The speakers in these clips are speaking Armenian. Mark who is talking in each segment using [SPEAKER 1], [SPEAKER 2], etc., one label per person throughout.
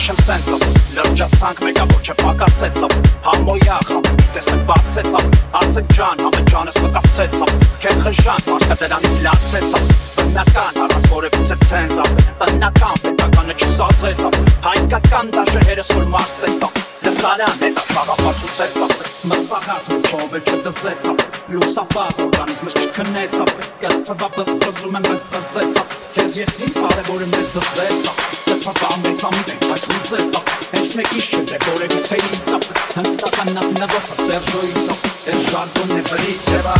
[SPEAKER 1] քաշեմ սենցով լրջացանք մեկա ոչ է պակասեցավ համոյախավ տեսեք բացեցավ ասեք ջան համը ջանս մկավցեցավ քեզ խժան մարդը դրանից լացեցավ բնական առանց որևիցե ցենզավ բնական պետականը չսազեցավ հայկական դաշը հերս որ մարսեցավ լսարան հետա սաղապացուցեցավ մսաղած մոչով էլ չդզեցավ լուսապաղ օրգանիզմս չքնեցավ կրթվա բզբզում եմ բզբզեցավ քեզ ես իմ կարևորը մեզ դզեցավ կրթվա ամենցամիտ ենք բայց հուզեցավ հենց մեկիս չէ որևիցե ինձավ հնդական նավնավոցը սերժոյիցավ ես ժարգոնն է բրից եվա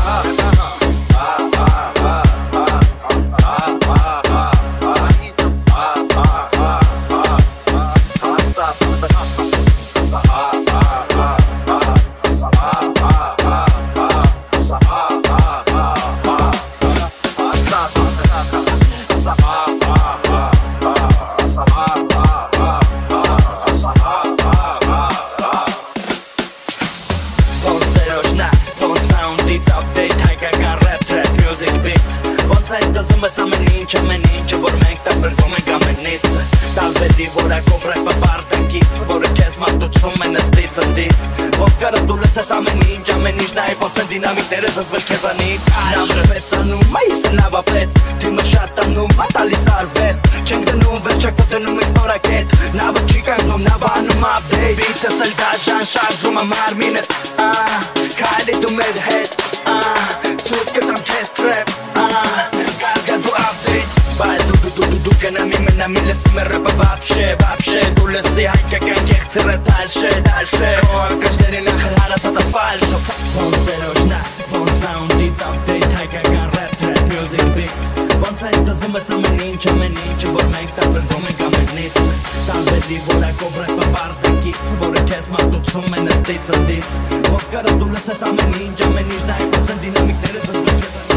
[SPEAKER 2] Ամեն ինչը որ մենք տարբերվում ենք ամենից Տարբերի որակով ռեպը բարտակից Որը քեզ մատուցում են ըստից ընդից Ոնց կարըս դու լսես ամեն ինչ նայ ոնց են դինամիկները զզվել քեզանից Նավը մեծանում, այս է նավապետ Թիմը շատանում, տալիս արվեստ Չենք դնում վերջակ ու դնում ենք ստորակետ Նավը չի կանգնում, նավը անում update Բիտս էլ դաժան շարժում է մարմինդ Քայլի դու մեր հետ Ցույց կտամ քեզ trap Զգար դու update Բայց դու կնամի մնամի լսի մեր ռեպը вообще Դու լսի հայկական կեղծի ռեպ դальше Քո արկաշների նախր հարասատը ֆալշ Բոն սերոշնա, բոն սաունդից update հայկական rap music beats Ոնց այս դզում ես ամեն ինչը որ մենք տարբերվում ենք ամենից Տարբերի որակով ռեպը բարտակից Որը քեզ մատուցում են ըստից ընդից Ոնց կարըս դու լսես ամեն ինչ նայ ոնց են դինամիկները զզվել քեզանից